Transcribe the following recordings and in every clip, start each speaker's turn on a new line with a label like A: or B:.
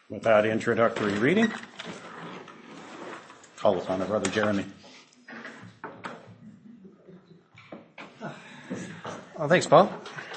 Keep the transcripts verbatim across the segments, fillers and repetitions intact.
A: With that introductory reading, call upon our brother Jeremy.
B: Well, thanks, Paul.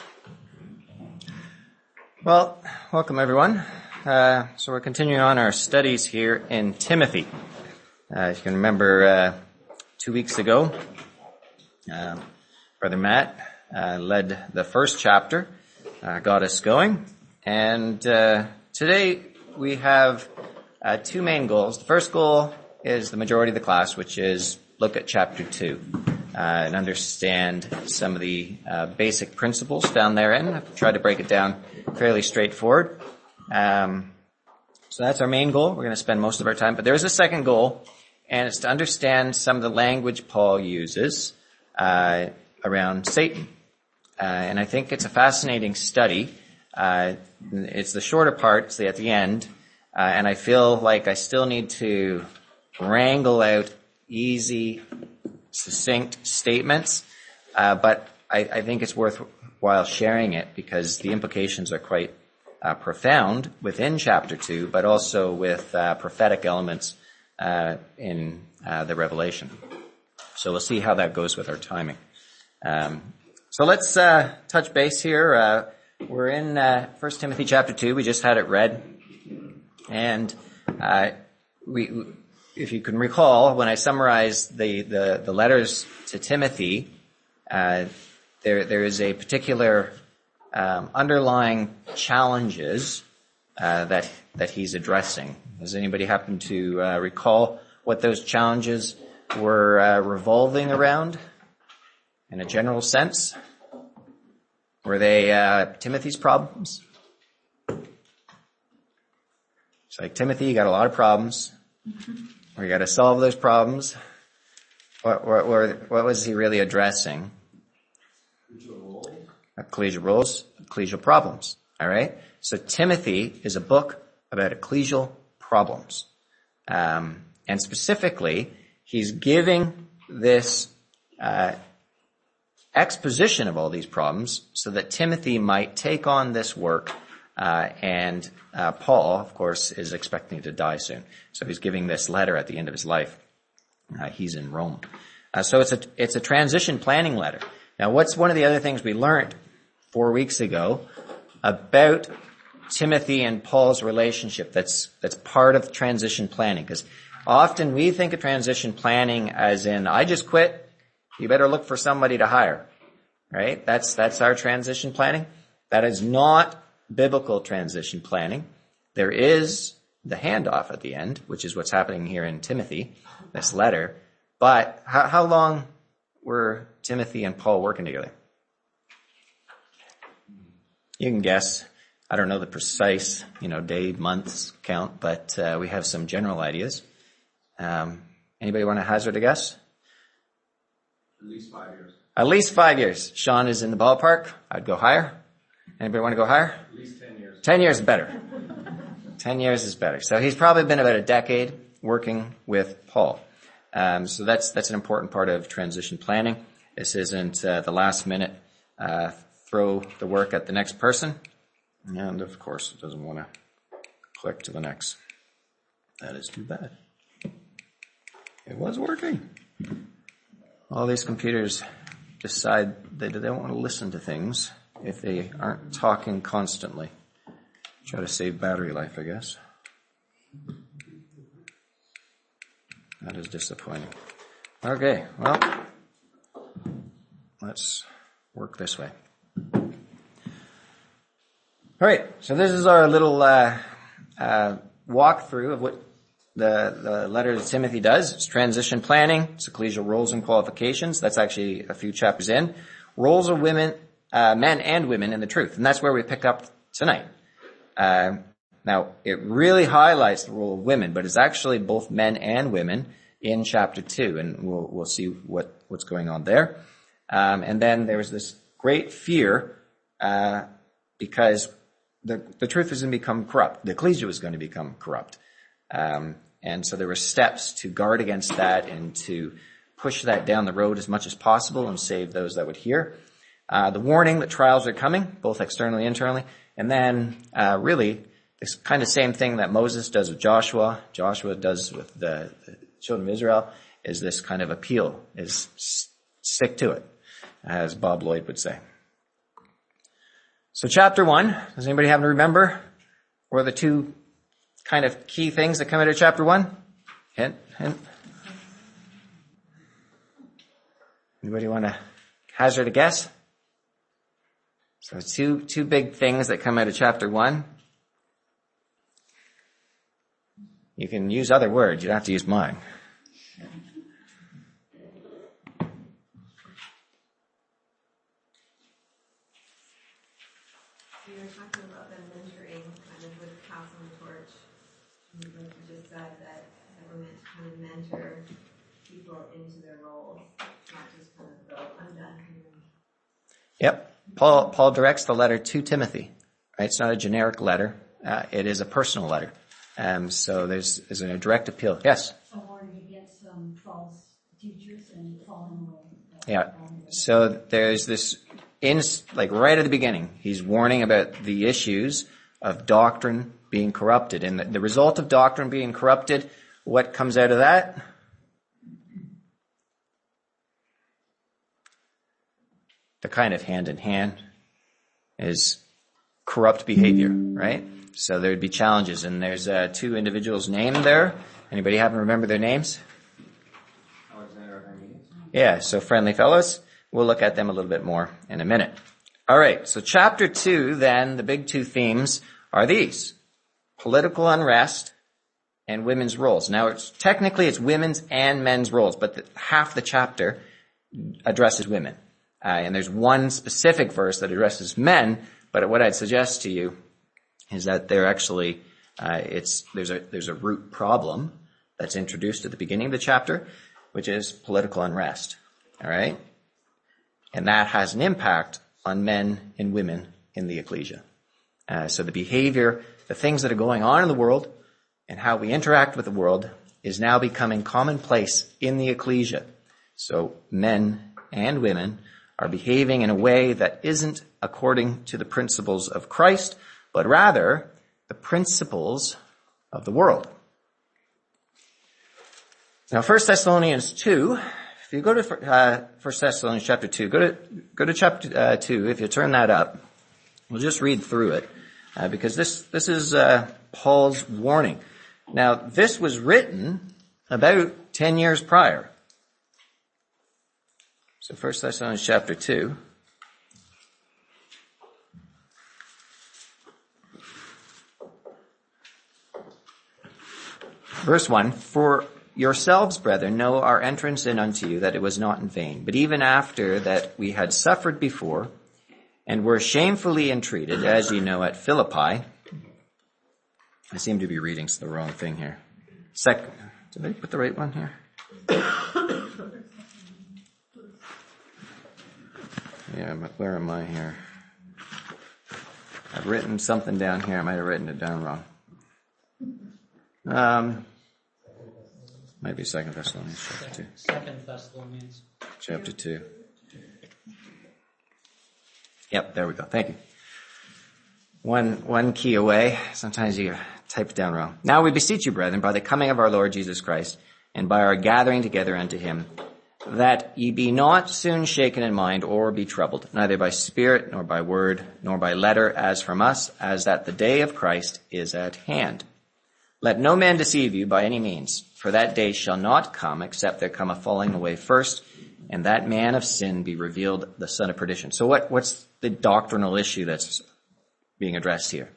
B: Well, welcome everyone. Uh, so we're continuing on our studies here in Timothy. Uh, if you can remember, uh, two weeks ago, uh, Brother Matt uh, led the first chapter, uh, got us going, and uh, today we have uh, two main goals. The first goal is the majority of the class, which is look at chapter two uh, and understand some of the uh, basic principles found therein. I've tried to break it down fairly straightforward. Um, so that's our main goal. We're going to spend most of our time. But there is a second goal, and it's to understand some of the language Paul uses uh, around Satan. Uh, and I think it's a fascinating study. Uh, it's the shorter part, it's the, at the end, uh, and I feel like I still need to wrangle out easy, succinct statements, uh, but I, I think it's worthwhile sharing it because the implications are quite uh, profound within chapter two, but also with uh, prophetic elements uh, in uh, the Revelation. So we'll see how that goes with our timing. Um, so let's uh, touch base here. Uh, We're in uh, First Timothy chapter two. We just had it read. And uh, we, if you can recall, when I summarized the, the, the letters to Timothy, uh, there there is a particular um, underlying challenges uh, that that he's addressing. Does anybody happen to uh, recall what those challenges were uh, revolving around in a general sense? Were they uh, Timothy's problems? It's like, Timothy, you got a lot of problems. Or you got to solve those problems. What, what, what was he really addressing? Ecclesial roles, ecclesial problems. All right? So Timothy is a book about ecclesial problems. Um, and specifically, he's giving this uh exposition of all these problems so that Timothy might take on this work, uh, and uh, Paul, of course, is expecting to die soon. So he's giving this letter at the end of his life. Uh, he's in Rome. Uh, so it's a, it's a transition planning letter. Now, what's one of the other things we learned four weeks ago about Timothy and Paul's relationship that's, that's part of transition planning? Because often we think of transition planning as in, I just quit, you better look for somebody to hire, right? That's, that's our transition planning. That is not biblical transition planning. There is the handoff at the end, which is what's happening here in Timothy, this letter. But how, how long were Timothy and Paul working together? You can guess. I don't know the precise, you know, day, months count, but uh, we have some general ideas. Um, anybody want to hazard a guess?
C: At least five years.
B: At least five years. Sean is in the ballpark. I'd go higher. Anybody want to go higher?
C: At least ten years.
B: Ten years is better. Ten years is better. So he's probably been about a decade working with Paul. Um, so that's that's an important part of transition planning. This isn't uh, the last minute uh, throw the work at the next person. And of course, it doesn't want to click to the next. That is too bad. It was working. All these computers decide they don't want to listen to things if they aren't talking constantly. Try to save battery life, I guess. That is disappointing. Okay, well, let's work this way. All right, so this is our little uh, uh, walkthrough of what The, the letter to Timothy does. It's transition planning. It's ecclesial roles and qualifications. That's actually a few chapters in. Roles of women, uh, men and women in the truth. And that's where we pick up tonight. Uh, now, it really highlights the role of women, but it's actually both men and women in chapter two. And we'll, we'll see what, what's going on there. Um, and then there was this great fear, uh, because the, the truth was going to become corrupt. The ecclesia was going to become corrupt. Um, And so there were steps to guard against that and to push that down the road as much as possible and save those that would hear. Uh, the warning that trials are coming, both externally and internally. And then, uh, really, this kind of same thing that Moses does with Joshua, Joshua does with the, the children of Israel, is this kind of appeal, is s- stick to it, as Bob Lloyd would say. So chapter one, does anybody happen to remember what are the two kind of key things that come out of chapter one? Hint, hint. Anybody want to hazard a guess? So two, two big things that come out of chapter one. You can use other words. You don't have to use mine.
D: We were talking about them mentoring, kind of with passing the torch. And like you just said, that we're meant to kind of mentor people into their roles, not just kind of go, I'm done.
B: Yep. Paul, Paul directs the letter to Timothy. Right? It's not a generic letter. Uh, it is a personal letter. Um, so there's, there's a direct appeal. Yes?
E: A warning against some false teachers and falling away.
B: Yeah. So there's this, in like right at the beginning, he's warning about the issues of doctrine being corrupted. And the, the result of doctrine being corrupted, what comes out of that? The kind of hand in hand is corrupt behavior, right? So there would be challenges, and there's uh, two individuals named there. Anybody happen to remember their names?
C: Alexander Archimedes.
B: Yeah, so friendly fellows. We'll look at them a little bit more in a minute. All right, so chapter two, then, the big two themes are these. Political unrest and women's roles. Now, it's technically it's women's and men's roles, but the, half the chapter addresses women. Uh, and there's one specific verse that addresses men, but what I'd suggest to you is that they're actually, uh, it's, there's a, there's a root problem that's introduced at the beginning of the chapter, which is political unrest. All right? And that has an impact on men and women in the ecclesia. Uh, so the behavior, the things that are going on in the world and how we interact with the world is now becoming commonplace in the ecclesia. So men and women are behaving in a way that isn't according to the principles of Christ, but rather the principles of the world. Now, First Thessalonians two, if you go to uh, First Thessalonians chapter two, go to go to chapter uh, two. If you turn that up, we'll just read through it uh, because this this is uh, Paul's warning. Now, this was written about ten years prior. So, First Thessalonians chapter two. Verse one, for yourselves, brethren, know our entrance in unto you, that it was not in vain. But even after that we had suffered before, and were shamefully entreated, as ye know, at Philippi. I seem to be reading the wrong thing here. Second, did I put the right one here? Yeah, but where am I here? I've written something down here. I might have written it down wrong. Um, might be Second Thessalonians chapter two.
F: Second Thessalonians.
B: Chapter two. Yep, there we go. Thank you. One, one key away. Sometimes you type it down wrong. Now we beseech you, brethren, by the coming of our Lord Jesus Christ, and by our gathering together unto him, that ye be not soon shaken in mind or be troubled, neither by spirit, nor by word, nor by letter, as from us, as that the day of Christ is at hand. Let no man deceive you by any means, for that day shall not come, except there come a falling away first, and that man of sin be revealed, the son of perdition. So what, what's the doctrinal issue that's being addressed here?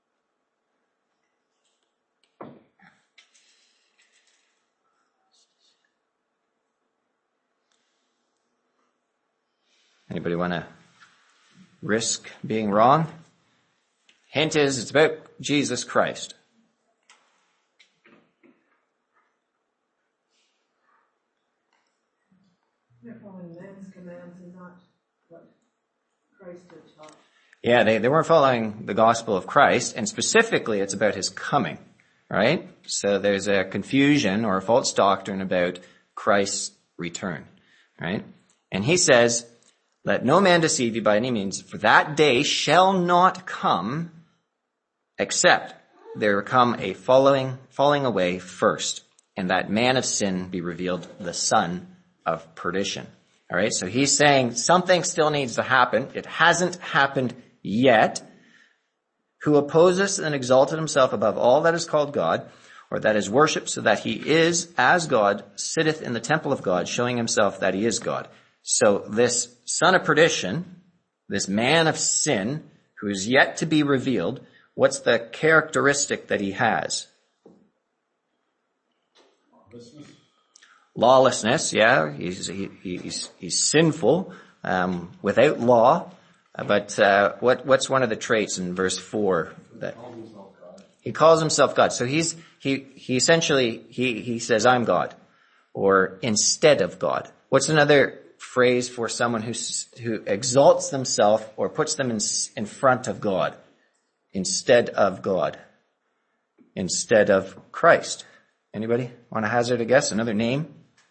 B: Anybody want to risk being wrong? Hint is, it's about Jesus Christ.
D: They're following men's commands and not what Christ had taught.
B: Yeah, they, they weren't following the gospel of Christ, and specifically it's about his coming, right? So there's a confusion or a false doctrine about Christ's return, right? And he says, let no man deceive you by any means, for that day shall not come except there come a following, falling away first, and that man of sin be revealed, the son of perdition. All right, so he's saying something still needs to happen. It hasn't happened yet. Who opposes and exalted himself above all that is called God, or that is worshipped, so that he is, as God, sitteth in the temple of God, showing himself that he is God. So this son of perdition, this man of sin, who is yet to be revealed, what's the characteristic that he has?
A: Lawlessness.
B: Lawlessness, yeah. He's, he, he's, he's sinful, um, without law. But uh, what what's one of the traits in verse four? That he calls himself God. So he's he he essentially he he says, I'm God, or instead of God. What's another phrase for someone who who exalts themselves or puts them in in front of God, instead of God, instead of Christ? Anybody want to hazard a guess? Another name?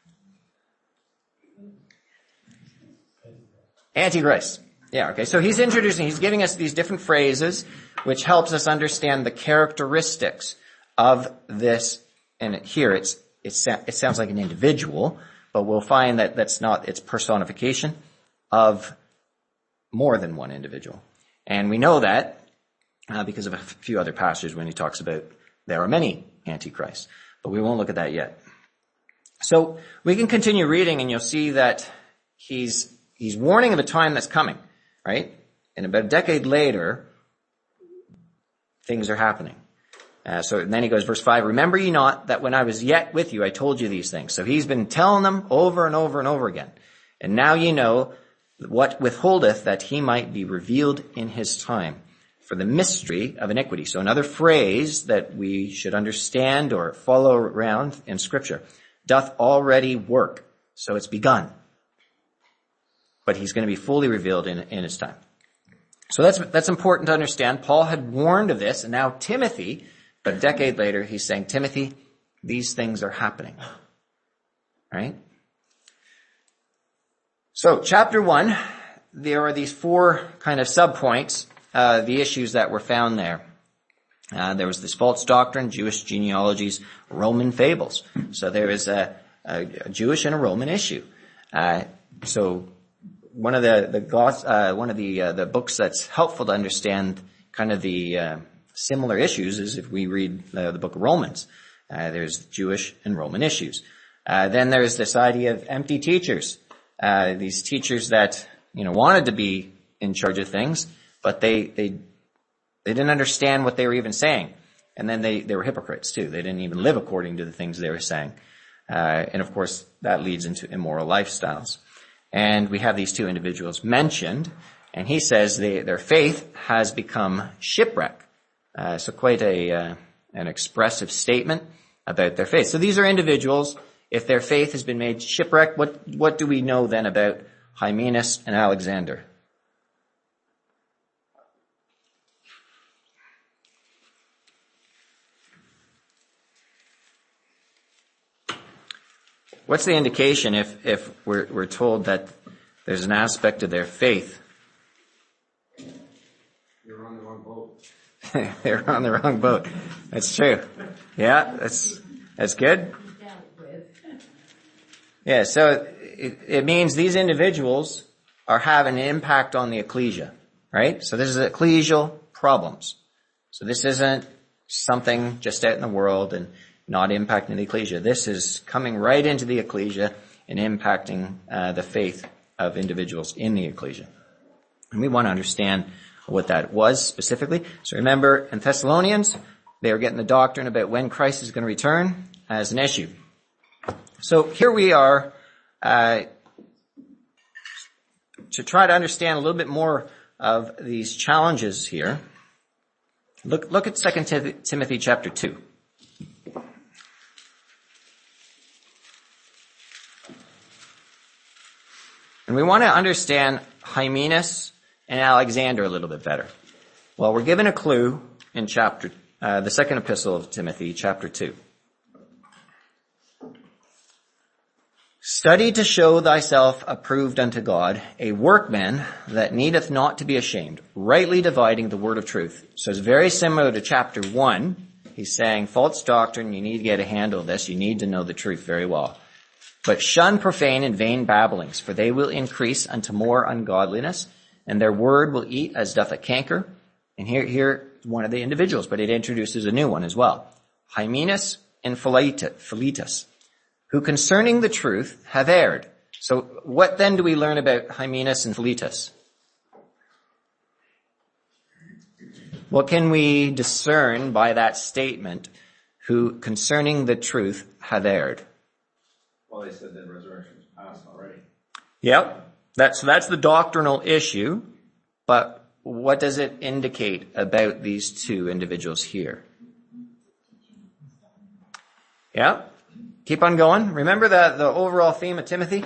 B: Antichrist. Yeah, okay. So he's introducing, he's giving us these different phrases, which helps us understand the characteristics of this. And here it's, it's it sounds like an individual, but we'll find that that's not, it's personification of more than one individual. And we know that uh, because of a few other passages when he talks about there are many antichrists, but we won't look at that yet. So we can continue reading, and you'll see that he's he's warning of a time that's coming. Right? And about a decade later, things are happening. Uh, so then he goes, verse five, remember ye not that when I was yet with you, I told you these things. So he's been telling them over and over and over again. And now ye know what withholdeth that he might be revealed in his time. For the mystery of iniquity. So another phrase that we should understand or follow around in Scripture, doth already work. So it's begun. But he's going to be fully revealed in, in his time. So that's, that's important to understand. Paul had warned of this, and now Timothy, but a decade later, he's saying, Timothy, these things are happening. Right? So, chapter one, there are these four kind of subpoints, uh, the issues that were found there. Uh, there was this false doctrine, Jewish genealogies, Roman fables. So there is a, a, a Jewish and a Roman issue. Uh, so, One of the the uh, one of the uh, the books that's helpful to understand kind of the uh, similar issues is if we read uh, the book of Romans. Uh, there's Jewish and Roman issues. Uh, then there's this idea of empty teachers. Uh, these teachers that you know wanted to be in charge of things, but they they they didn't understand what they were even saying, and then they they were hypocrites too. They didn't even live according to the things they were saying, uh, and of course that leads into immoral lifestyles. And we have these two individuals mentioned, and he says they, their faith has become shipwreck. Uh, so quite a uh, an expressive statement about their faith. So these are individuals. If their faith has been made shipwreck, what what do we know then about Hymenaeus and Alexander? What's the indication if, if we're, we're told that there's an aspect of their faith?
C: You're on the wrong boat.
B: They're on the wrong boat. That's true. Yeah, that's, that's good. Yeah, so it, it means these individuals are having an impact on the ecclesia, right? So this is ecclesial problems. So this isn't something just out in the world and not impacting the ecclesia. This is coming right into the ecclesia and impacting uh, the faith of individuals in the ecclesia. And we want to understand what that was specifically. So remember, in Thessalonians, they were getting the doctrine about when Christ is going to return as an issue. So here we are uh, to try to understand a little bit more of these challenges here. Look, look at Second Timothy chapter two. And we want to understand Hymenaeus and Alexander a little bit better. Well, we're given a clue in chapter, uh, the second epistle of Timothy, chapter two. Study to show thyself approved unto God, a workman that needeth not to be ashamed, rightly dividing the word of truth. So it's very similar to chapter one, He's saying false doctrine, you need to get a handle of this. You need to know the truth very well. But shun profane and vain babblings, for they will increase unto more ungodliness, and their word will eat as doth a canker. And here, here, one of the individuals, but it introduces a new one as well. Hymenaeus and Philetus, who concerning the truth have erred. So what then do we learn about Hymenaeus and Philetus? What can we discern by that statement, who concerning the truth have erred?
C: Well, they said that resurrection was past already.
B: Yep. That's, that's the doctrinal issue. But what does it indicate about these two individuals here? Yeah. Keep on going. Remember the, the overall theme of Timothy?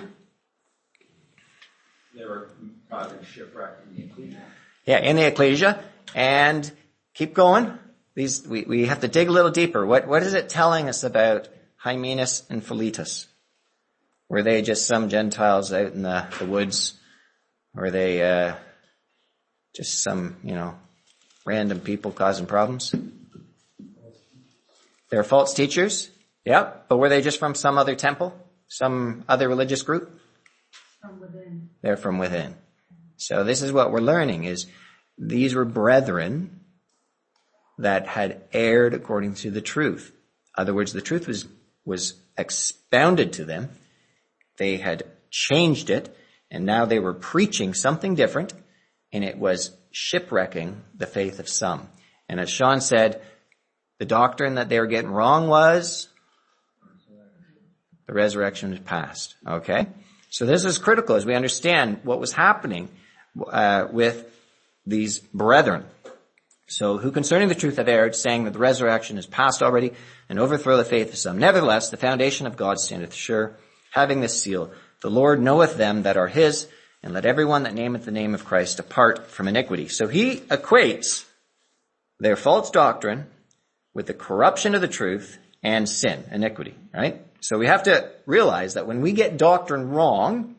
C: They were causing shipwreck in the ecclesia.
B: Yeah, in the ecclesia. And keep going. These, we, we have to dig a little deeper. What, what is it telling us about Hymenaeus and Philetus? Were they just some Gentiles out in the, the woods? Were they, uh, just some, you know, random people causing problems? They're false teachers. Yeah. But were they just from some other temple? Some other religious group?
E: From within.
B: They're from within. So this is what we're learning is these were brethren that had erred according to the truth. In other words, the truth was, was expounded to them. They had changed it, and now they were preaching something different, and it was shipwrecking the faith of some. And as Sean said, the doctrine that they were getting wrong was the resurrection is past. Okay? So this is critical as we understand what was happening uh, with these brethren. So, who concerning the truth have erred, saying that the resurrection is past already, and overthrow the faith of some. Nevertheless, the foundation of God standeth sure, having this seal, the Lord knoweth them that are his, and let everyone that nameth the name of Christ depart from iniquity. So he equates their false doctrine with the corruption of the truth and sin, iniquity, right? So we have to realize that when we get doctrine wrong,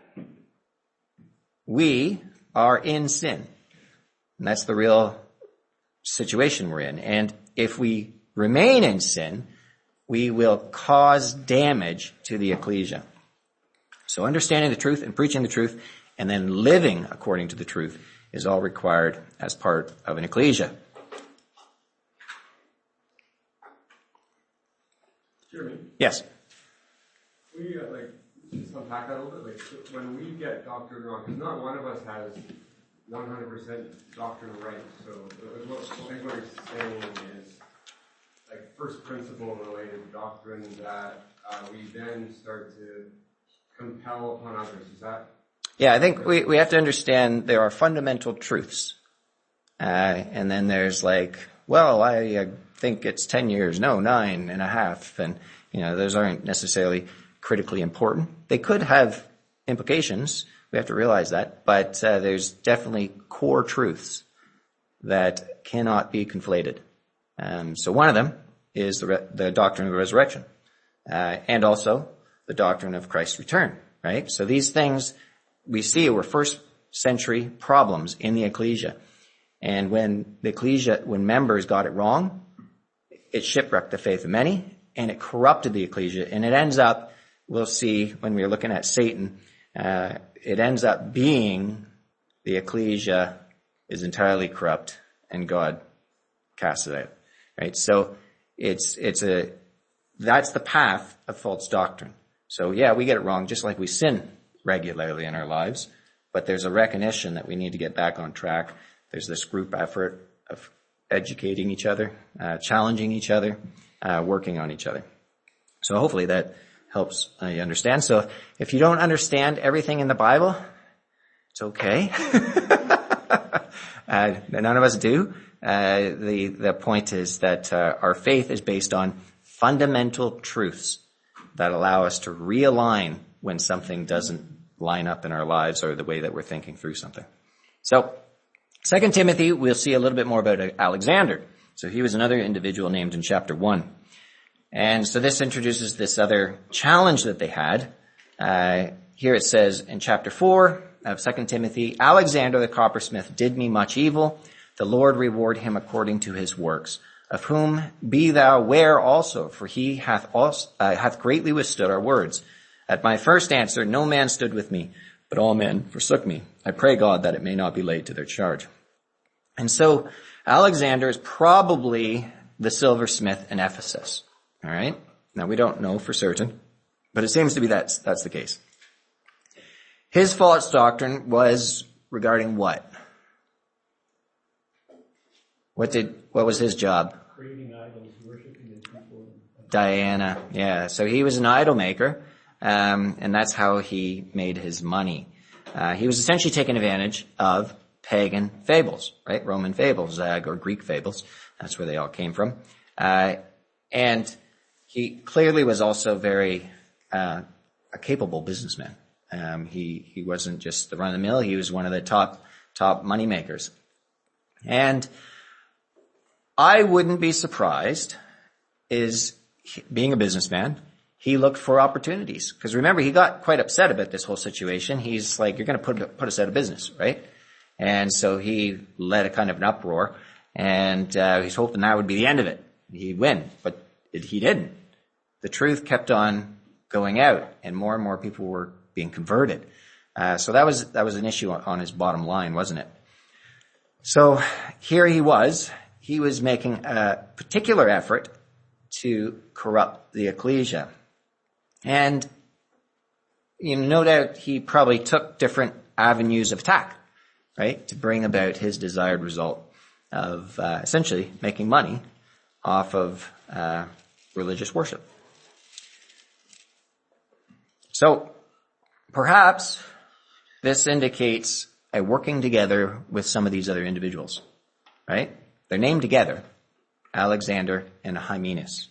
B: we are in sin. And that's the real situation we're in. And if we remain in sin, we will cause damage to the ecclesia. So understanding the truth and preaching the truth and then living according to the truth is all required as part of an ecclesia.
F: Jeremy?
B: Yes.
F: We, uh, like, just unpack that a little bit. Like, so when we get doctrine wrong, because not one of us has one hundred percent doctrine right. So uh, what, I think what you're saying is, like, first principle related doctrine that uh, we then start to compel upon others. Is that?
B: Yeah, I think we, we have to understand there are fundamental truths. Uh, and then there's like, well, I uh, think it's ten years. No, nine and a half. And, you know, those aren't necessarily critically important. They could have implications. We have to realize that. But uh, there's definitely core truths that cannot be conflated. Um, so one of them is the, re- the doctrine of the resurrection. Uh, and also the doctrine of Christ's return, right? So these things we see were first century problems in the ecclesia. And when the ecclesia, when members got it wrong, it shipwrecked the faith of many and it corrupted the ecclesia. And it ends up, we'll see when we're looking at Satan, uh, it ends up being the ecclesia is entirely corrupt and God casts it out, right? So it's, it's a, that's the path of false doctrine. So yeah, we get it wrong just like we sin regularly in our lives, but there's a recognition that we need to get back on track. There's this group effort of educating each other, uh, challenging each other, uh, working on each other. So hopefully that helps uh, you understand. So if you don't understand everything in the Bible, it's okay. uh, none of us do. Uh, the, the point is that uh, our faith is based on fundamental truths that allow us to realign when something doesn't line up in our lives or the way that we're thinking through something. So, Second Timothy, we'll see a little bit more about Alexander. So he was another individual named in chapter one. And so this introduces this other challenge that they had. Uh, here it says in chapter four of Second Timothy, Alexander the coppersmith did me much evil. The Lord reward him according to his works. of whom be thou ware also, for he hath also, uh, hath greatly withstood our words. At my first answer, no man stood with me, but all men forsook me. I pray God that it may not be laid to their charge. And so Alexander is probably the silversmith in Ephesus. All right. Now we don't know for certain, but it seems to be that's, that's the case. His false doctrine was regarding what? What did, what was his job?
G: Creating idols, worshiping the people.
B: Diana. Yeah. So he was an idol maker. Um, and that's how he made his money. Uh, he was essentially taking advantage of pagan fables, right? Roman fables, uh, or Greek fables. That's where they all came from. Uh, and he clearly was also very, uh, a capable businessman. Um, he, he wasn't just the run of the mill. He was one of the top, top money makers. And I wouldn't be surprised is being a businessman, he looked for opportunities. Because remember, he got quite upset about this whole situation. He's like, you're going to put, put us out of business, right? And so he led a kind of an uproar, and uh, he's hoping that would be the end of it. He'd win, but it, he didn't. The truth kept on going out, and more and more people were being converted. Uh, so that was that was an issue on, on his bottom line, wasn't it? So here he was. He was making a particular effort to corrupt the ecclesia. And, you know, no doubt he probably took different avenues of attack, right, to bring about his desired result of uh, essentially making money off of uh, religious worship. So perhaps this indicates a working together with some of these other individuals, right? They're named together, Alexander and Hymenaeus.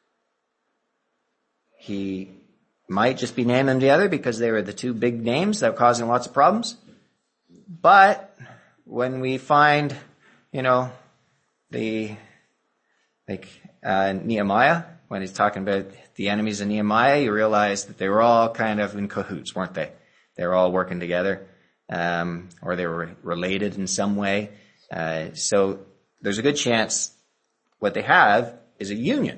B: He might just be naming them together because they were the two big names that were causing lots of problems. But when we find, you know, the, like, uh, Nehemiah, when he's talking about the enemies of Nehemiah, you realize that they were all kind of in cahoots, weren't they? They were all working together, um, or they were related in some way. Uh, so there's a good chance what they have is a union.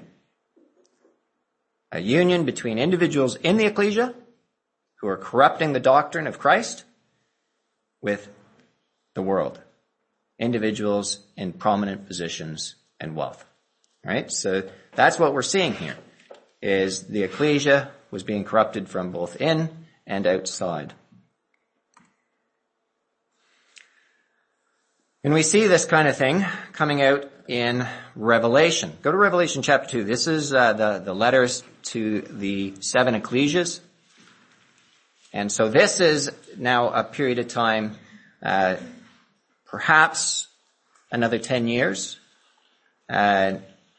B: A union between individuals in the ecclesia who are corrupting the doctrine of Christ with the world. Individuals in prominent positions and wealth. All right? So that's what we're seeing here, is the ecclesia was being corrupted from both in and outside. And we see this kind of thing coming out in Revelation. Go to Revelation chapter two. This is uh, the, the letters to the seven ecclesias. And so this is now a period of time, uh, perhaps another ten years, uh,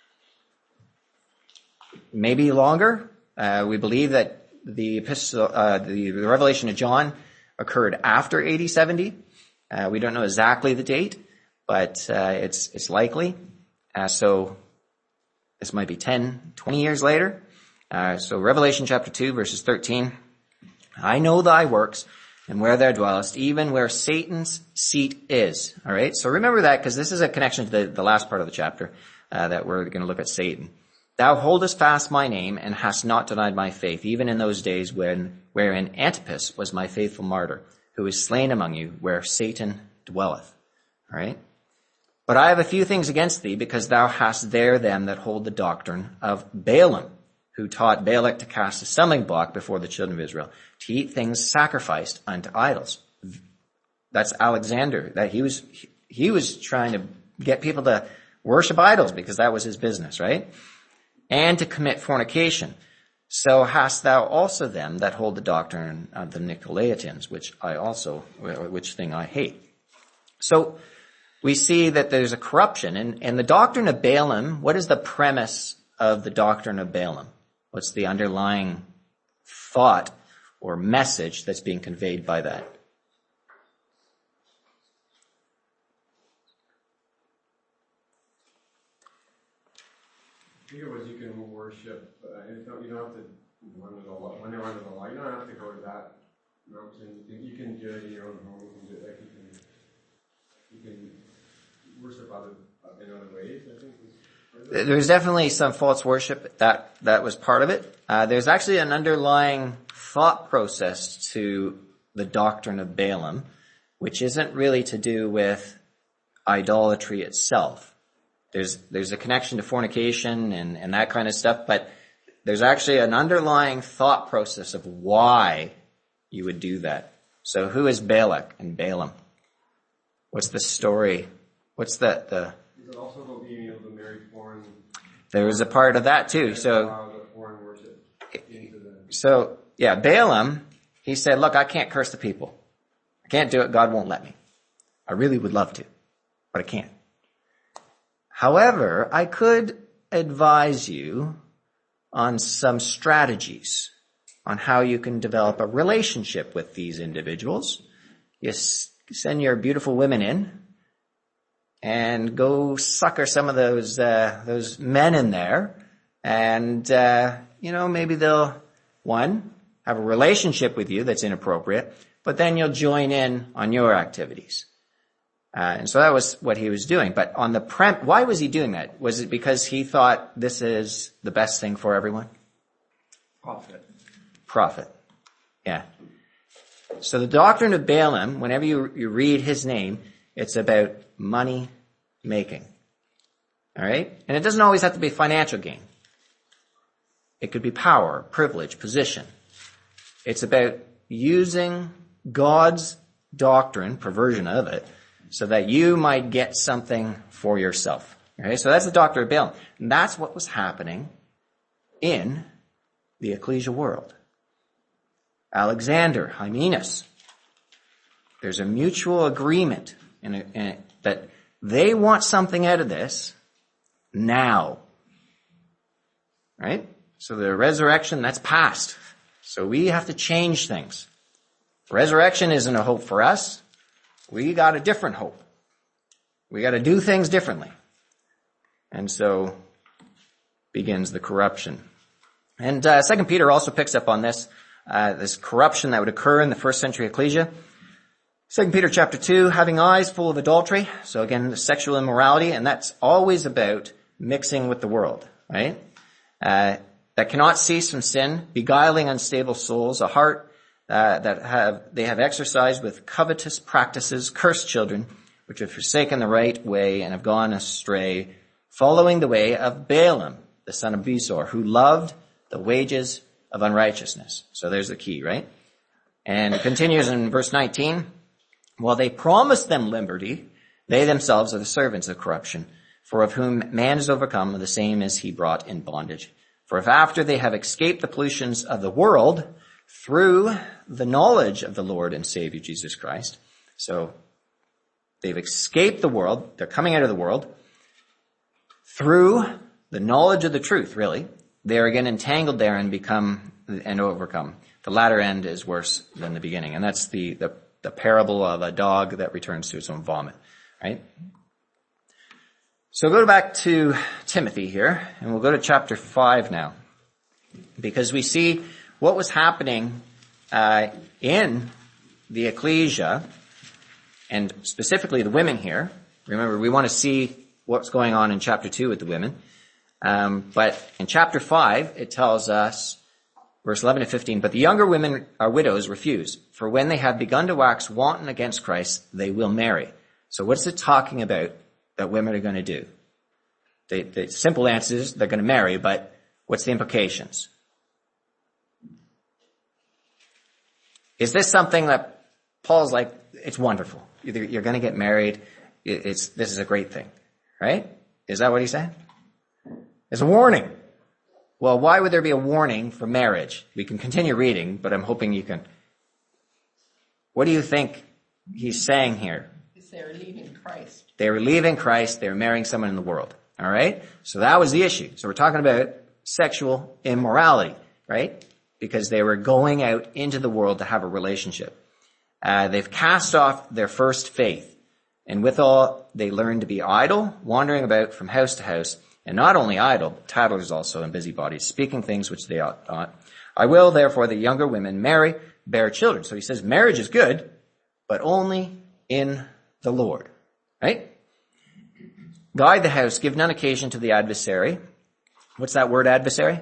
B: maybe longer. Uh, we believe that the epistle, uh, the, the revelation of John occurred after A D seventy. Uh, we don't know exactly the date, but uh, it's it's likely. Uh, so this might be ten, twenty years later. Uh, so Revelation chapter two, verses thirteen. I know thy works and where thou dwellest, even where Satan's seat is. All right. So remember that, because this is a connection to the, the last part of the chapter uh, that we're going to look at Satan. Thou holdest fast my name and hast not denied my faith, even in those days when wherein Antipas was my faithful martyr, who is slain among you, where Satan dwelleth. All right. But I have a few things against thee, because thou hast there them that hold the doctrine of Balaam, who taught Balak to cast a stumbling block before the children of Israel, to eat things sacrificed unto idols. That's Alexander. That he was he was trying to get people to worship idols because that was his business, right? And to commit fornication. So hast thou also them that hold the doctrine of the Nicolaitans, which I also, which thing I hate. So we see that there's a corruption. And, and the doctrine of Balaam, what is the premise of the doctrine of Balaam? What's the underlying thought or message that's being conveyed by that?
F: I think it was you can worship, uh, and it's not, you don't have to run to the law, when they're under the law, you don't have to go to that mountain. You can, you can do it in your own home. You can do it, like you can, you can worship other, uh, in other ways, I think.
B: There's definitely some false worship. That, that was part of it. Uh, there's actually an underlying thought process to the doctrine of Balaam, which isn't really to do with idolatry itself. There's, there's a connection to fornication and, and that kind of stuff, but there's actually an underlying thought process of why you would do that. So who is Balak and Balaam? What's the story? What's the, the,
F: Is it also about being able to marry foreign?
B: there was a part of that too. So,
F: Allow the foreign worship into the.
B: so yeah, Balaam, he said, look, I can't curse the people. I can't do it. God won't let me. I really would love to, but I can't. However, I could advise you on some strategies on how you can develop a relationship with these individuals. You s- send your beautiful women in and go sucker some of those, uh, those men in there. And, uh, you know, maybe they'll, one, have a relationship with you that's inappropriate, but then you'll join in on your activities. Uh, and so that was what he was doing. But on the prem, why was he doing that? Was it because he thought this is the best thing for everyone?
C: Profit.
B: Profit. Yeah. So the doctrine of Balaam, whenever you, you read his name, it's about money making. All right? And it doesn't always have to be financial gain. It could be power, privilege, position. It's about using God's doctrine, perversion of it, so that you might get something for yourself. Okay? So that's the doctrine of Balaam. And that's what was happening in the ecclesial world. Alexander, Hymenaeus, there's a mutual agreement in a, in a, that they want something out of this now. Right? So the resurrection, that's past. So we have to change things. Resurrection isn't a hope for us. We got a different hope. We got to do things differently. And so begins the corruption. And uh, Second Peter also picks up on this, uh, this corruption that would occur in the first century ecclesia. Second Peter chapter two, having eyes full of adultery. So again, the sexual immorality, and that's always about mixing with the world, right? Uh, that cannot cease from sin, beguiling unstable souls, a heart uh, that have they have exercised with covetous practices, cursed children, which have forsaken the right way and have gone astray, following the way of Balaam, the son of Besor, who loved the wages of unrighteousness. So there's the key, right? And it continues in verse nineteen. While they promised them liberty, they themselves are the servants of corruption, for of whom man is overcome, the same as he brought in bondage. For if after they have escaped the pollutions of the world through the knowledge of the Lord and Savior Jesus Christ, so they've escaped the world, they're coming out of the world, through the knowledge of the truth, really, they are again entangled there and become and overcome. The latter end is worse than the beginning. And that's the, the, the parable of a dog that returns to its own vomit, right? So go back to Timothy here, and we'll go to chapter five now, because we see what was happening uh, in the ecclesia, and specifically the women here. Remember, we want to see what's going on in chapter two with the women. Um, but in chapter five, it tells us, verse eleven to fifteen, but the younger women are widows refuse, for when they have begun to wax wanton against Christ, they will marry. So what's it talking about that women are going to do? The, the simple answer is they're going to marry, but what's the implications? Is this something that Paul's like, it's wonderful. You're, you're going to get married. It's, this is a great thing, right? Is that what he's saying? It's a warning. Well, why would there be a warning for marriage? We can continue reading, but I'm hoping you can. What do you think he's saying here?
H: They're leaving Christ.
B: They were leaving Christ. They were marrying someone in the world. All right? So that was the issue. So we're talking about sexual immorality, right? Because they were going out into the world to have a relationship. Uh, they've cast off their first faith. And withal, they learned to be idle, wandering about from house to house. And not only idle, but tattlers also and busybodies, speaking things which they ought not. I will, therefore, the younger women marry, bear children. So he says marriage is good, but only in the Lord. Right? guide the house, give none occasion to the adversary. What's that word, adversary?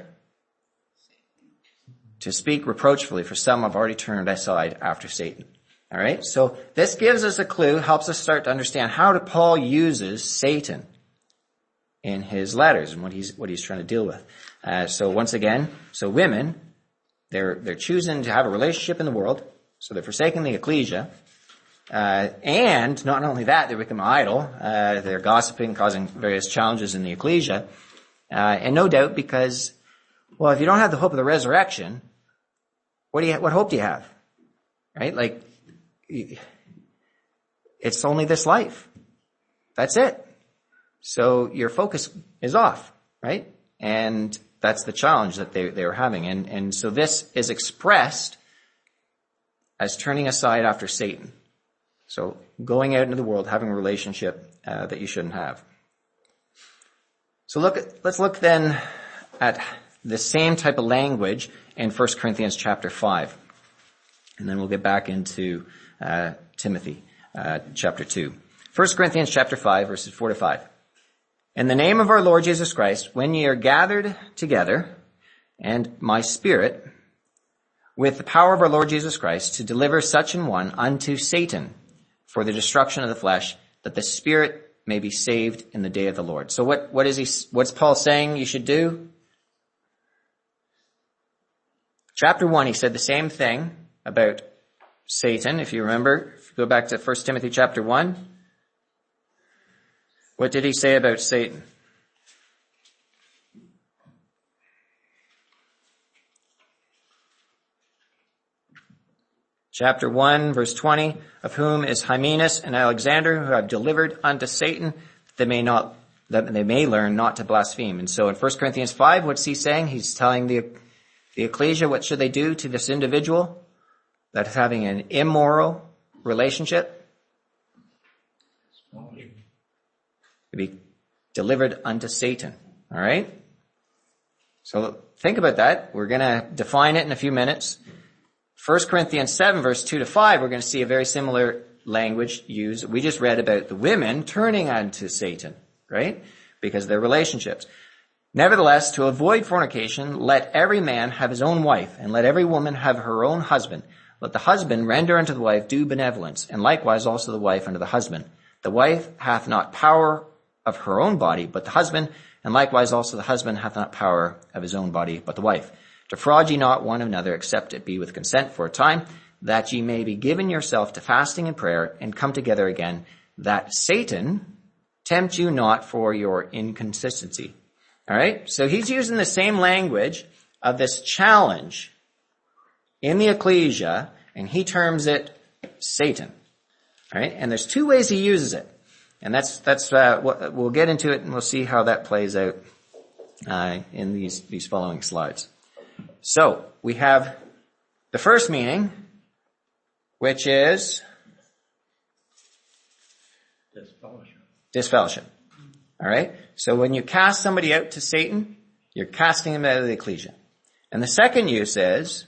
B: To speak reproachfully, for some have already turned aside after Satan. All right, so this gives us a clue, helps us start to understand how Paul uses Satan in his letters and what he's what he's trying to deal with. Uh, so once again, so women, they're they're choosing to have a relationship in the world, so they're forsaking the ecclesia, uh, and not only that, they become idle. Uh, they're gossiping, causing various challenges in the ecclesia, uh, and no doubt because, well, if you don't have the hope of the resurrection, what do you what hope do you have, right? Like, it's only this life. That's it. So your focus is off, right? And that's the challenge that they, they were having. And, and so this is expressed as turning aside after Satan. So going out into the world, having a relationship uh, that you shouldn't have. So look at, let's look then at the same type of language in First Corinthians chapter five. And then we'll get back into uh, Timothy uh, chapter two. First Corinthians chapter five, verses four to five. In the name of our Lord Jesus Christ, when ye are gathered together, and my spirit, with the power of our Lord Jesus Christ, to deliver such an one unto Satan for the destruction of the flesh, that the spirit may be saved in the day of the Lord. So what, what is he, what's Paul saying you should do? Chapter one, he said the same thing about Satan, if you remember. If you go back to First Timothy chapter one, what did he say about Satan? Chapter one, verse twenty, of whom is Hymenaeus and Alexander, who have delivered unto Satan, that they may not, that they may learn not to blaspheme. And so in First Corinthians five, what's he saying? He's telling the, the ecclesia, what should they do to this individual that is having an immoral relationship? To be delivered unto Satan. All right? So think about that. We're going to define it in a few minutes. First Corinthians seven, verse two to five, we're going to see a very similar language used. We just read about the women turning unto Satan, right? Because of their relationships. Nevertheless, to avoid fornication, let every man have his own wife, and let every woman have her own husband. Let the husband render unto the wife due benevolence, and likewise also the wife unto the husband. The wife hath not power of her own body, but the husband, and likewise also the husband hath not power of his own body, but the wife. Defraud ye not one another, except it be with consent for a time, that ye may be given yourself to fasting and prayer, and come together again, that Satan tempt you not for your inconsistency. All right? So he's using the same language of this challenge in the ecclesia, and he terms it Satan. All right? And there's two ways he uses it. And that's, that's, uh, what, we'll get into it and we'll see how that plays out, uh, in these, these following slides. So, we have the first meaning, which is
G: Disfellowship.
B: disfellowship. All right? So when you cast somebody out to Satan, you're casting them out of the ecclesia. And the second use is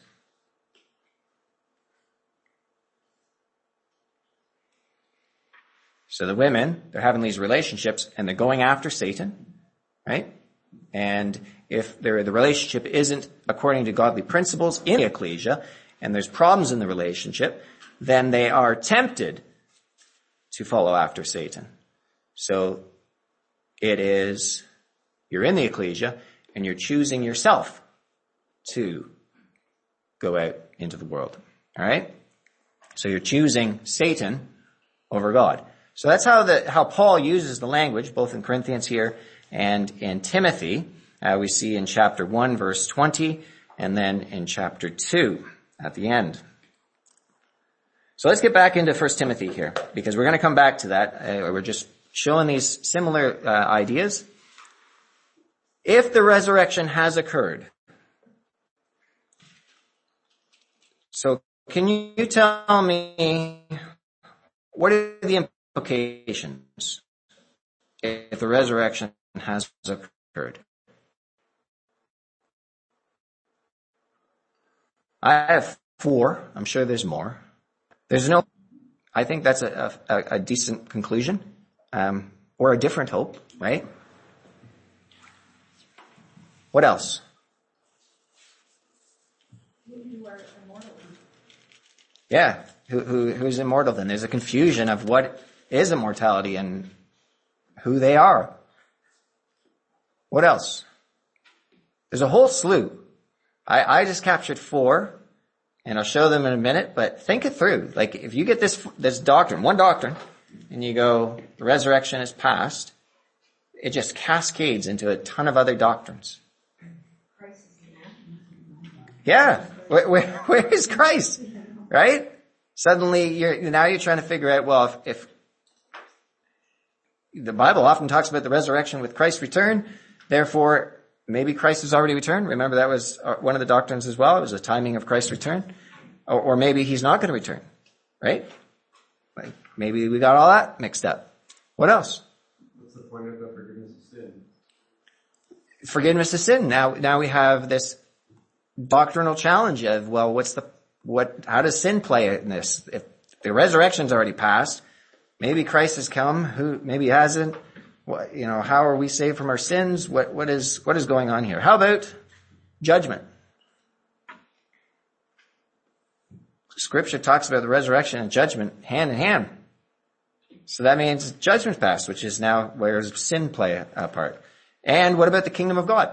B: so the women, they're having these relationships and they're going after Satan, right? And if the relationship isn't according to godly principles in the ecclesia, and there's problems in the relationship, then they are tempted to follow after Satan. So it is, you're in the ecclesia, and you're choosing yourself to go out into the world. All right? So you're choosing Satan over God. So that's how the how Paul uses the language, both in Corinthians here and in Timothy. Uh, we see in chapter one, verse twenty, and then in chapter two at the end. So let's get back into First Timothy here, because we're going to come back to that. Uh, we're just showing these similar uh, ideas. If the resurrection has occurred, so can you tell me what are the implications if the resurrection has occurred? I have four. I'm sure there's more. There's no, I think that's a, a, a decent conclusion. Um, or a different hope, right? What else?
E: You are immortal.
B: Yeah, who, who, who's immortal then? There's a confusion of what is immortality and who they are. What else? There's a whole slew. I, I just captured four, and I'll show them in a minute, but think it through. Like, if you get this, this doctrine, one doctrine, and you go, the resurrection is past, it just cascades into a ton of other doctrines.
D: Christ is in that.
B: Yeah. Where, where, where is Christ? Right? Suddenly, you're, now you're trying to figure out, well, if, if the Bible often talks about the resurrection with Christ's return, therefore, maybe Christ has already returned. Remember, that was one of the doctrines as well. It was the timing of Christ's return. Or, or maybe he's not going to return. Right? Like, maybe we got all that mixed up. What else?
F: What's the point of the forgiveness of sin?
B: Forgiveness of sin. Now, now we have this doctrinal challenge of, well, what's the, what, how does sin play in this? If the resurrection's already passed, maybe Christ has come, who, maybe he hasn't. What, you know, how are we saved from our sins? What, what is, what is going on here? How about judgment? Scripture talks about the resurrection and judgment hand in hand. So that means judgment's passed, which is now where does sin play a, a part? And what about the kingdom of God?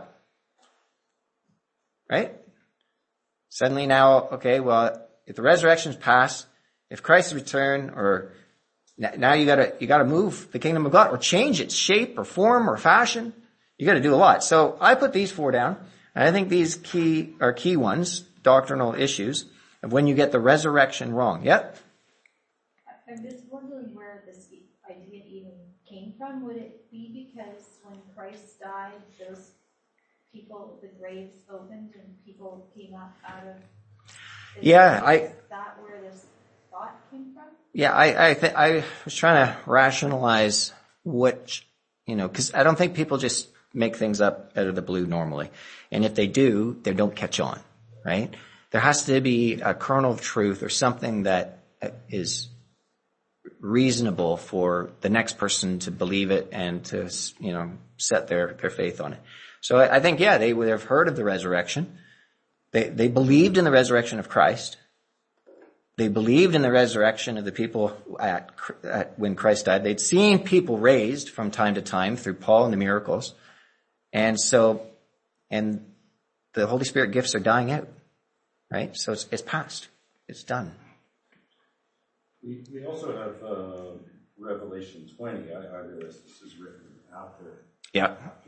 B: Right? Suddenly now, okay, well, if the resurrection's passed, if Christ's return, or now you gotta, you gotta move the kingdom of God, or change its shape, or form, or fashion. You gotta do a lot. So I put these four down, and I think these key, are key ones, doctrinal issues, of when you get the resurrection wrong. Yep?
I: I'm just wondering where this idea even came from. Would it be because when Christ died, those people, the graves opened and people came up out of? Is
B: Yeah,
I: that,
B: I.
I: Is that where this thought came from?
B: Yeah, I, I think I was trying to rationalize what, you know, because I don't think people just make things up out of the blue normally, and if they do, they don't catch on, right? There has to be a kernel of truth or something that is reasonable for the next person to believe it and to, you know, set their, their faith on it. So I think, yeah, they would have heard of the resurrection. They, they believed in the resurrection of Christ. They believed in the resurrection of the people at, at when Christ died. They'd seen people raised from time to time through Paul and the miracles. And so, and the Holy Spirit gifts are dying out. Right? So it's, it's past. It's done.
A: We, we also have uh, Revelation twenty. I, I realize this is written after.
B: Yeah.
A: After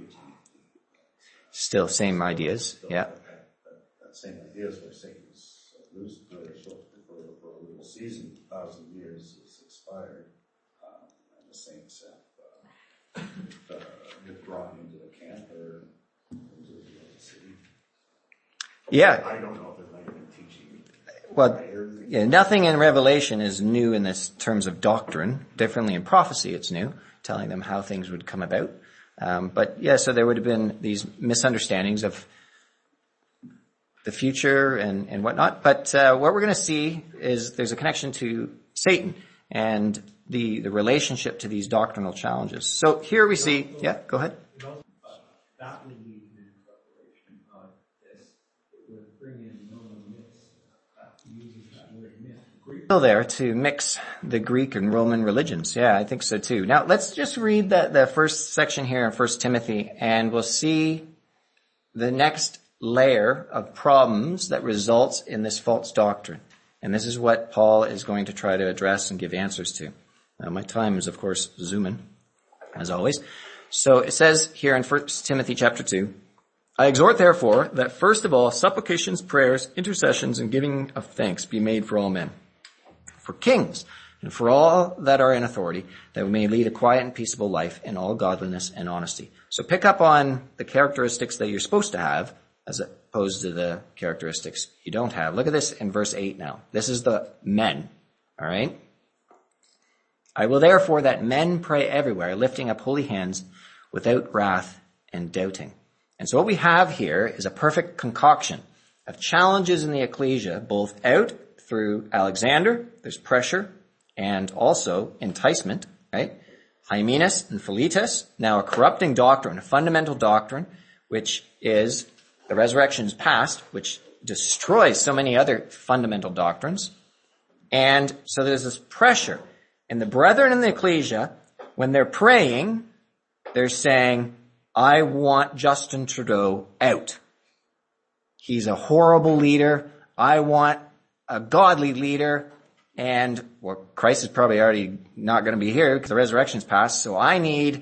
B: Still same ideas.
A: Still
B: Yeah.
A: That, that, that same ideas where Satan's Lucifer for, for a little season, a thousand years is expired, um, and the saints have uh, uh, withdrawn into the camp or into the city.
B: Yeah.
A: I don't know if there's anything teaching.
B: Well, yeah, nothing in Revelation is new in this terms of doctrine. Differently in prophecy, it's new, telling them how things would come about. Um, but yeah, so there would have been these misunderstandings of the future and, and whatnot. But uh, what we're going to see is there's a connection to Satan and the the relationship to these doctrinal challenges. So here we see, yeah, go ahead.
G: That would lead to revelation of this. It would bring in known myths. Uh, uses that word myth. Greek.
B: Still there to mix the Greek and Roman religions. Yeah, I think so too. Now let's just read the, the first section here in First Timothy, and we'll see the next layer of problems that results in this false doctrine. And this is what Paul is going to try to address and give answers to. Now, my time is, of course, zooming, as always. So it says here in First Timothy chapter two, I exhort, therefore, that first of all, supplications, prayers, intercessions, and giving of thanks be made for all men, for kings, and for all that are in authority, that we may lead a quiet and peaceable life in all godliness and honesty. So pick up on the characteristics that you're supposed to have, as opposed to the characteristics you don't have. Look at this in verse eight now. This is the men, all right? I will therefore that men pray everywhere, lifting up holy hands without wrath and doubting. And so what we have here is a perfect concoction of challenges in the ecclesia, both out through Alexander, there's pressure, and also enticement, right? Hymenaeus and Philetus, now a corrupting doctrine, a fundamental doctrine, which is the resurrection's past, which destroys so many other fundamental doctrines. And so there's this pressure. And the brethren in the ecclesia, when they're praying, they're saying, I want Justin Trudeau out. He's a horrible leader. I want a godly leader. And, well, Christ is probably already not going to be here because the resurrection's past. So I need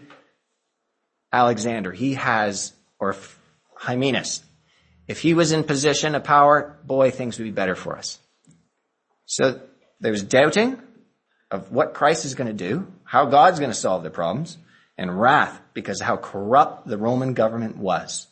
B: Alexander. He has, or Hymenaeus. If he was in position of power, boy, things would be better for us. So there's doubting of what Christ is going to do, how God's going to solve their problems, and wrath because of how corrupt the Roman government was.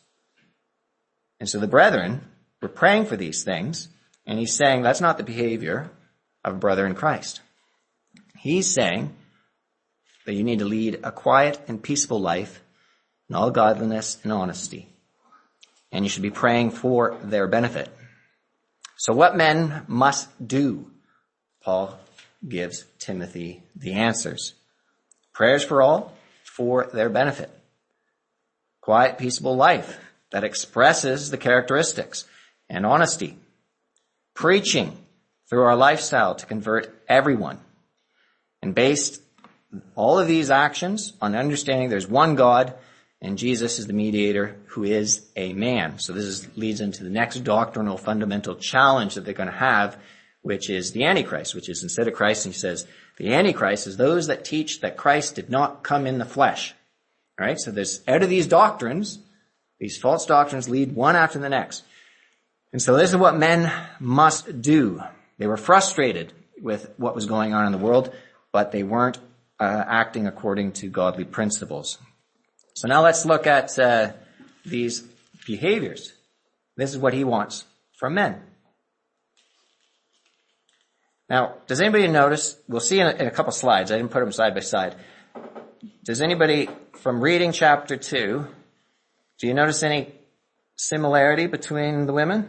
B: And so the brethren were praying for these things, and he's saying that's not the behavior of a brother in Christ. He's saying that you need to lead a quiet and peaceable life in all godliness and honesty. And you should be praying for their benefit. So what men must do? Paul gives Timothy the answers. Prayers for all, for their benefit. Quiet, peaceable life that expresses the characteristics and honesty. Preaching through our lifestyle to convert everyone. And based all of these actions on understanding there's one God and Jesus is the mediator who is a man. So this is, leads into the next doctrinal fundamental challenge that they're going to have, which is the Antichrist, which is instead of Christ, and he says, the Antichrist is those that teach that Christ did not come in the flesh. All right, so there's, out of these doctrines, these false doctrines lead one after the next. And so this is what men must do. They were frustrated with what was going on in the world, but they weren't uh, acting according to godly principles. So now let's look at uh, these behaviors. This is what he wants from men. Now, does anybody notice, we'll see in a, in a couple slides, I didn't put them side by side. Does anybody, from reading chapter two, do you notice any similarity between the women?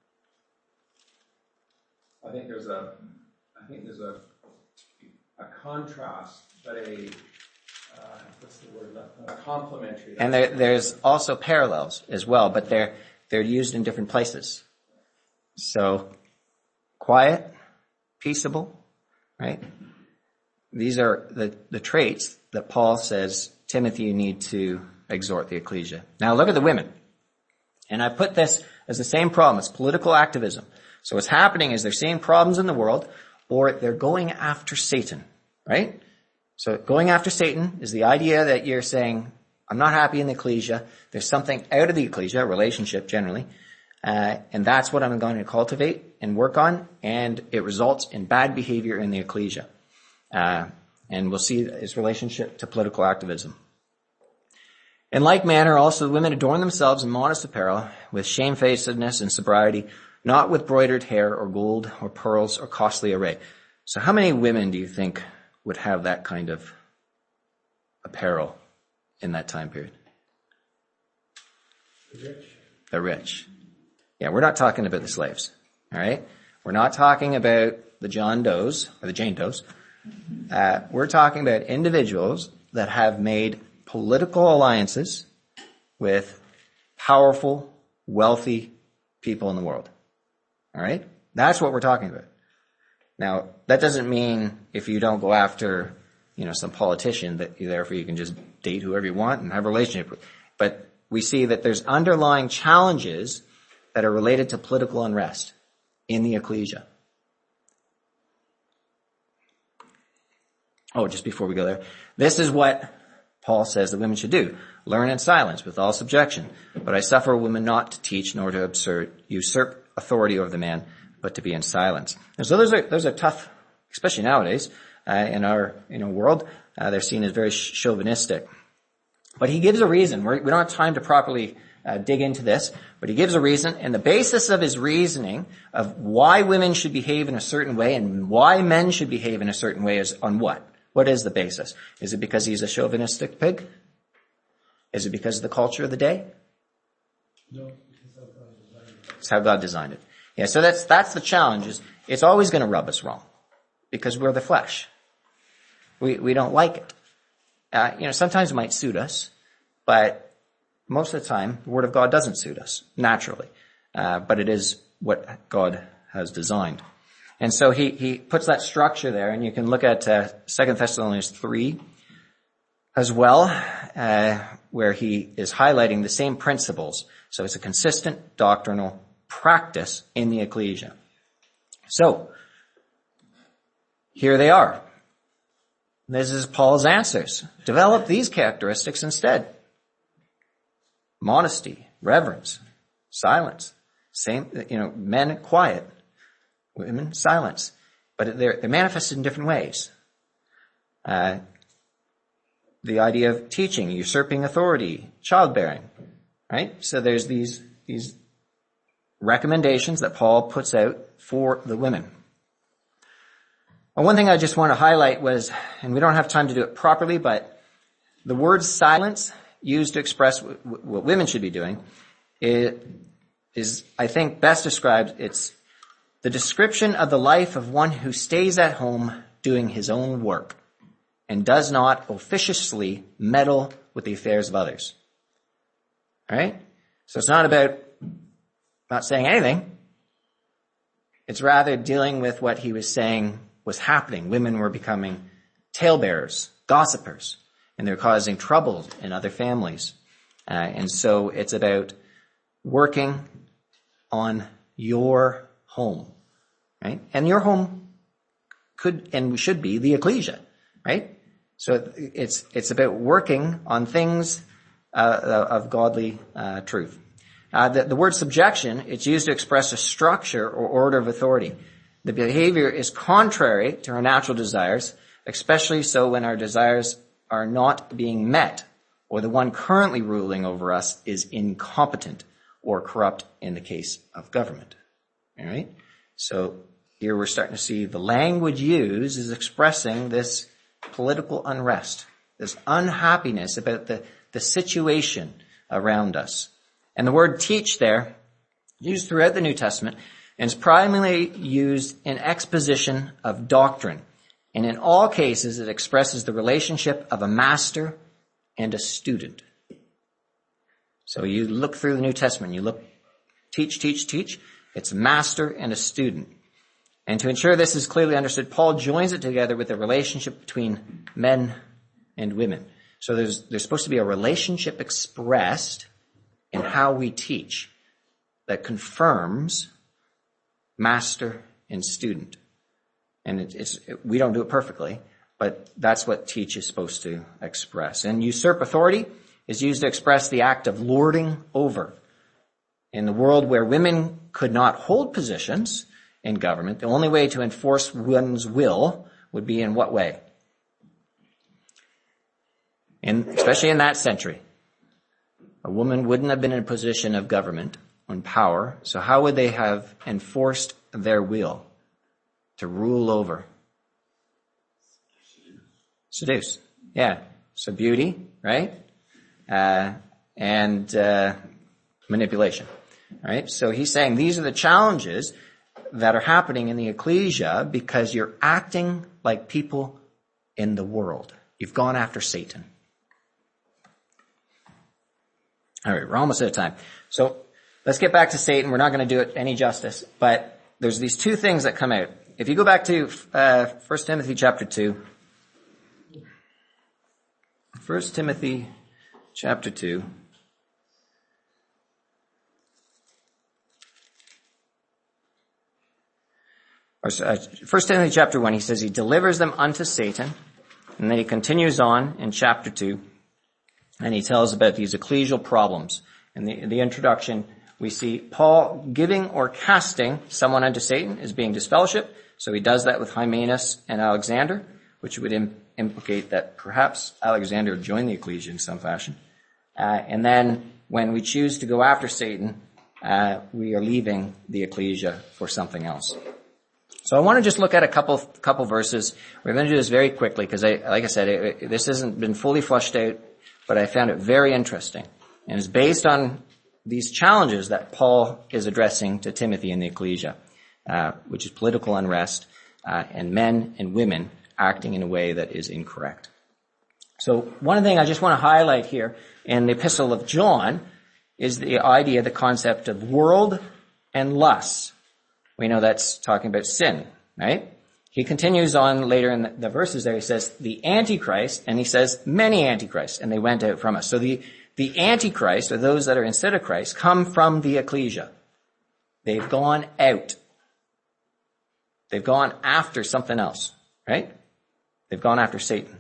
G: I think there's a, I think there's a, a contrast, but a, uh, what's the word, a complementary.
B: And there, there's also parallels as well, but they're, they're used in different places. So, quiet, peaceable, right? These are the, the traits that Paul says, Timothy, you need to exhort the ecclesia. Now look at the women. And I put this as the same problem. It's political activism. So what's happening is they're seeing problems in the world, or they're going after Satan, right? So going after Satan is the idea that you're saying, I'm not happy in the ecclesia. There's something out of the ecclesia, a relationship generally, uh, and that's what I'm going to cultivate and work on, and it results in bad behavior in the ecclesia. Uh, and we'll see its relationship to political activism. In like manner, also the women adorn themselves in modest apparel, with shamefacedness and sobriety, not with broidered hair or gold or pearls or costly array. So how many women do you think would have that kind of apparel in that time period?
G: The rich.
B: The rich. Yeah, we're not talking about the slaves, all right? We're not talking about the John Does or the Jane Does. Uh, we're talking about individuals that have made political alliances with powerful, wealthy people in the world. All right? That's what we're talking about. Now, that doesn't mean if you don't go after, you know, some politician that therefore you can just date whoever you want and have a relationship with. But we see that there's underlying challenges that are related to political unrest in the ecclesia. Oh, just before we go there, this is what Paul says the women should do. Learn in silence with all subjection. But I suffer a woman not to teach nor to absurd, usurp authority over the man, but to be in silence. And so those are, those are tough, especially nowadays, uh, in our, you know, world. Uh, they're seen as very chauvinistic. But he gives a reason. We're, we don't have time to properly uh, dig into this, but he gives a reason. And the basis of his reasoning of why women should behave in a certain way and why men should behave in a certain way is on what? What is the basis? Is it because he's a chauvinistic pig? Is it because of the culture of the day?
G: No, because how God designed it.
B: It's how God designed it. Yeah, so that's, that's the challenge is it's always going to rub us wrong because we're the flesh. We, we don't like it. uh, you know, sometimes it might suit us, but most of the time, the Word of God doesn't suit us, naturally. Uh, but it is what God has designed. And so he, he puts that structure there, and you can look at uh, Second Thessalonians three as well, uh, where he is highlighting the same principles. So it's a consistent doctrinal practice in the ecclesia. So, here they are. This is Paul's answers. Develop these characteristics instead. Modesty, reverence, silence. Same, you know, men quiet, women silence. But they're, they're manifested in different ways. Uh, the idea of teaching, usurping authority, childbearing, right? So there's these, these recommendations that Paul puts out for the women. Well, one thing I just want to highlight was, and we don't have time to do it properly, but the word silence used to express what women should be doing it is, I think, best described. It's the description of the life of one who stays at home doing his own work and does not officiously meddle with the affairs of others. All right? So it's not about not saying anything. It's rather dealing with what he was saying was happening. Women were becoming talebearers, gossipers, and they're causing trouble in other families. Uh, and so it's about working on your home, right? And your home could and should be the ecclesia, right? So it's it's about working on things uh, of godly uh, truth. Uh, the, the word subjection, it's used to express a structure or order of authority. The behavior is contrary to our natural desires, especially so when our desires are not being met, or the one currently ruling over us is incompetent or corrupt in the case of government. All right? So here we're starting to see the language used is expressing this political unrest, this unhappiness about the, the situation around us. And the word teach there, used throughout the New Testament, and is primarily used in exposition of doctrine. And in all cases, it expresses the relationship of a master and a student. So you look through the New Testament, you look, teach, teach, teach. It's a master and a student. And to ensure this is clearly understood, Paul joins it together with the relationship between men and women. So there's, there's supposed to be a relationship expressed in how we teach that confirms master and student. And it, it's, it, we don't do it perfectly, but that's what teach is supposed to express. And usurp authority is used to express the act of lording over. In the world where women could not hold positions in government, the only way to enforce one's will would be in what way? In, especially in that century. A woman wouldn't have been in a position of government and power, so how would they have enforced their will to rule over? Seduce. Yeah. So beauty, right? Uh, and uh, manipulation. All right? So he's saying these are the challenges that are happening in the ecclesia because you're acting like people in the world. You've gone after Satan. All right, we're almost out of time. So let's get back to Satan. We're not going to do it any justice, but there's these two things that come out. If you go back to uh, First Timothy chapter two. First Timothy chapter two. Or, uh, First Timothy chapter one, he says he delivers them unto Satan. And then he continues on in chapter two. And he tells about these ecclesial problems. In the, in the introduction, we see Paul giving or casting someone unto Satan as being disfellowship. So he does that with Hymenaeus and Alexander, which would im- implicate that perhaps Alexander joined the ecclesia in some fashion. Uh, and then when we choose to go after Satan, uh, we are leaving the ecclesia for something else. So I want to just look at a couple couple verses. We're going to do this very quickly because, I, like I said, it, it, this hasn't been fully fleshed out, but I found it very interesting. And it's based on these challenges that Paul is addressing to Timothy in the ecclesia, uh, which is political unrest uh, and men and women acting in a way that is incorrect. So one thing I just want to highlight here in the Epistle of John is the idea, the concept of world and lust. We know that's talking about sin, right? He continues on later in the, the verses there. He says, the Antichrist, and he says, many Antichrists, and they went out from us. So the, the Antichrist, or those that are instead of Christ, come from the ecclesia. They've gone out. They've gone after something else, right? They've gone after Satan.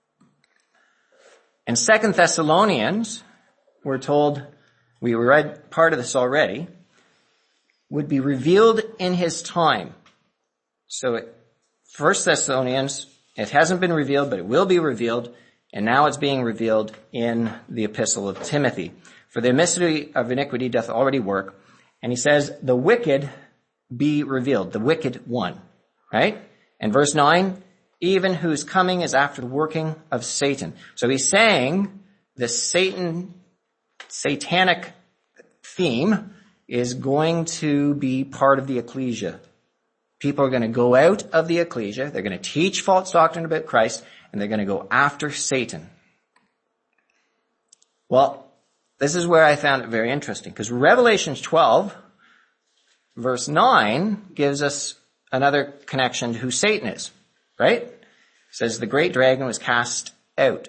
B: In Second Thessalonians, we're told, we read part of this already, would be revealed in his time. So First Thessalonians, it hasn't been revealed, but it will be revealed, and now it's being revealed in the Epistle of Timothy. For the mystery of iniquity doth already work, and he says, the wicked be revealed, the wicked one, right? And verse nine, even whose coming is after the working of Satan. So he's saying the Satan, satanic theme is going to be part of the ecclesia. People are going to go out of the ecclesia. They're going to teach false doctrine about Christ, and they're going to go after Satan. Well, this is where I found it very interesting, because Revelation twelve, verse nine, gives us another connection to who Satan is, right? It says the great dragon was cast out.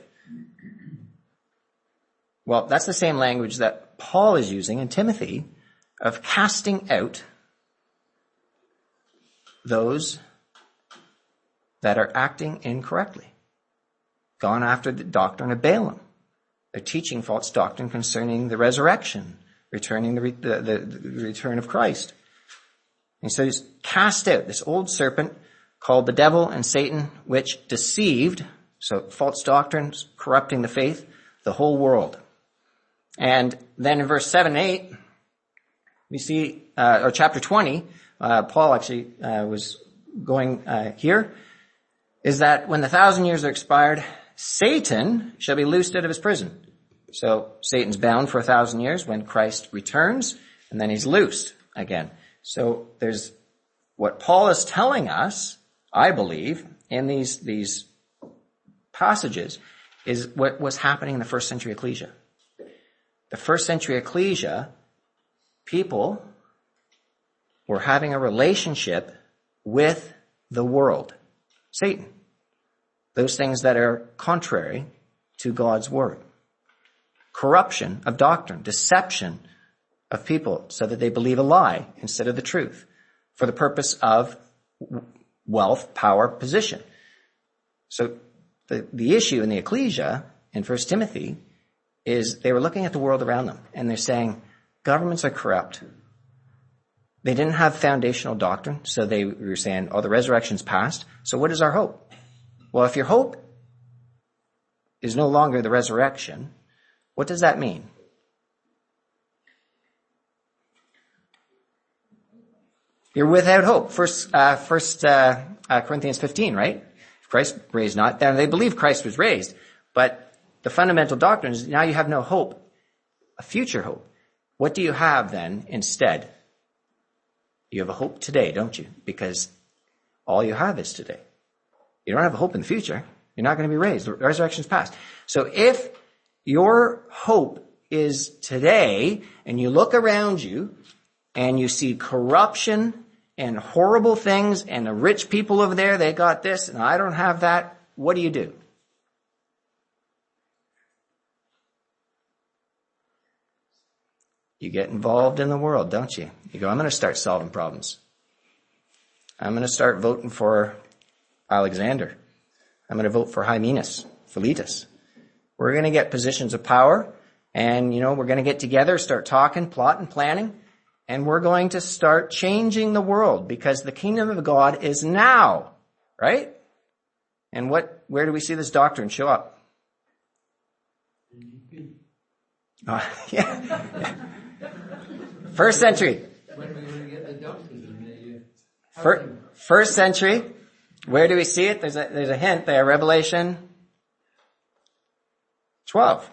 B: Well, that's the same language that Paul is using in Timothy of casting out those that are acting incorrectly, gone after the doctrine of Balaam. They're teaching false doctrine concerning the resurrection, returning the, re- the, the, the return of Christ. And so he's cast out this old serpent called the devil and Satan, which deceived, so false doctrines, corrupting the faith, the whole world. And then in verse seven and eight, we see, uh, or chapter twenty, uh, Paul actually uh, was going uh, here, is that when the thousand years are expired, Satan shall be loosed out of his prison. So Satan's bound for a thousand years when Christ returns, and then he's loosed again. So there's what Paul is telling us, I believe, in these, these passages, is what was happening in the first century ecclesia. The first century ecclesia, people were having a relationship with the world, Satan. Those things that are contrary to God's word. Corruption of doctrine, deception of people so that they believe a lie instead of the truth for the purpose of wealth, power, position. So the, the issue in the ecclesia in First Timothy is they were looking at the world around them and they're saying governments are corrupt. They didn't have foundational doctrine, so they were saying, oh, the resurrection's past. So what is our hope? Well, if your hope is no longer the resurrection, what does that mean? You're without hope. First, uh, first uh, uh, Corinthians fifteen, right? Christ raised not. Now, they believe Christ was raised, but the fundamental doctrine is now you have no hope, a future hope. What do you have then instead? You have a hope today, don't you? Because all you have is today. You don't have a hope in the future. You're not going to be raised. The resurrection's past. So if your hope is today and you look around you and you see corruption and horrible things and the rich people over there, they got this and I don't have that, what do you do? You get involved in the world, don't you? You go, I'm going to start solving problems. I'm going to start voting for Alexander. I'm going to vote for Hymenaeus, Philetus. We're going to get positions of power and, you know, we're going to get together, start talking, plotting, planning, and we're going to start changing the world because the kingdom of God is now, right? And what, where do we see this doctrine show up? Uh, yeah. First century.
G: When are we going to get the doctrine?
B: First, first century. Where do we see it? There's a, there's a hint there. Revelation twelve.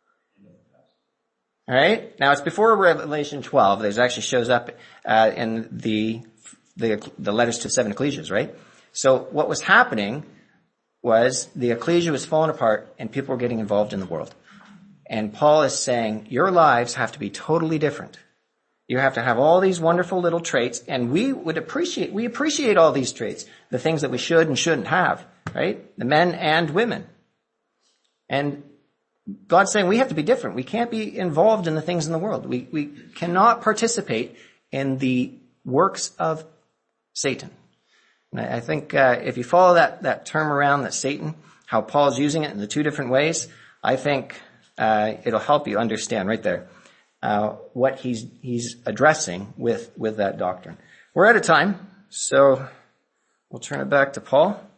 B: All right. Now it's before Revelation twelve. There's actually shows up uh, in the, the the letters to seven ecclesias, right? So what was happening was the ecclesia was falling apart and people were getting involved in the world. And Paul is saying, your lives have to be totally different. You have to have all these wonderful little traits, and we would appreciate, we appreciate all these traits, the things that we should and shouldn't have, right? The men and women. And God's saying we have to be different. We can't be involved in the things in the world. We, we cannot participate in the works of Satan. And I think uh, if you follow that, that term around, that Satan, how Paul's using it in the two different ways, I think uh, it'll help you understand right there uh, what he's he's addressing with, with that doctrine. We're out of time, so we'll turn it back to Paul.